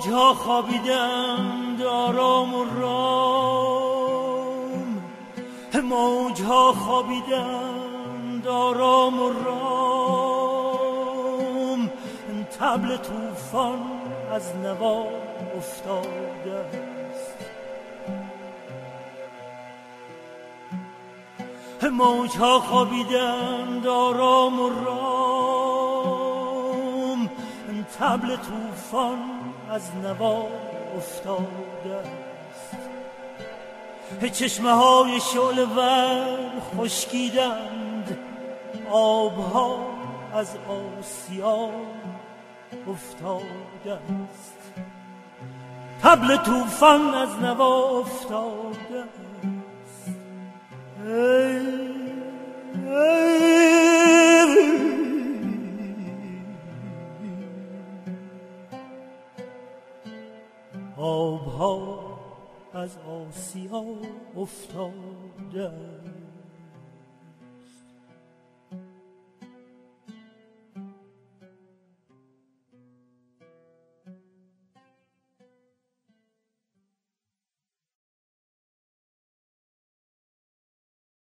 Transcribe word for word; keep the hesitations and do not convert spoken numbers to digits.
موجها خوابیدند آرام و رام، موجها خوابیدند آرام و رام، طبل طوفان از نوا افتاده است. موجها خوابیدند آرام و رام، طبل طوفان از نوا افتاده است. چشمه های شعله ور خشکیدند، آبها از آسیا افتاده است. طبل طوفان از نوا افتاده است. ای ای آبها از آسیا افتاده.